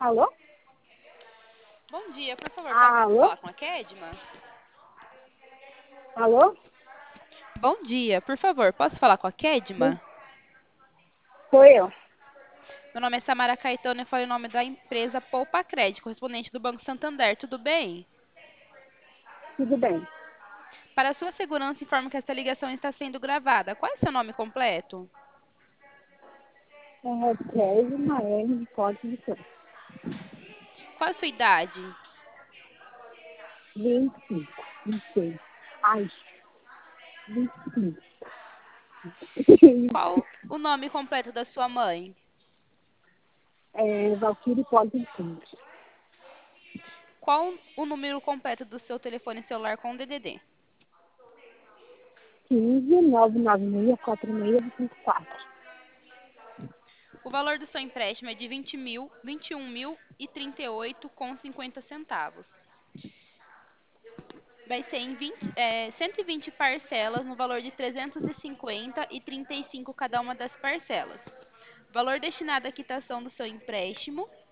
Alô? Bom dia, por favor, posso Alô? falar com a Kedma? Alô? Bom dia, por favor, posso falar com a Kedma? Sou eu. Meu nome é Samara Caetano e falo em nome da empresa Poupa Crédito, correspondente do Banco Santander. Tudo bem? Tudo bem. Para sua segurança, informo que esta ligação está sendo gravada. Qual é seu nome completo? É Clésio Maene de Porto de Santos. Qual é a sua idade? 25, 26. Ai, 25. Qual o nome completo da sua mãe? Valquírio Porto de Santos. Qual o número completo do seu telefone celular com DDD? 15 996 4624. O valor do seu empréstimo é de 21.038,50 centavos. Vai ser em 120 parcelas no valor de 350,35 cada uma das parcelas. Valor destinado à quitação do seu empréstimo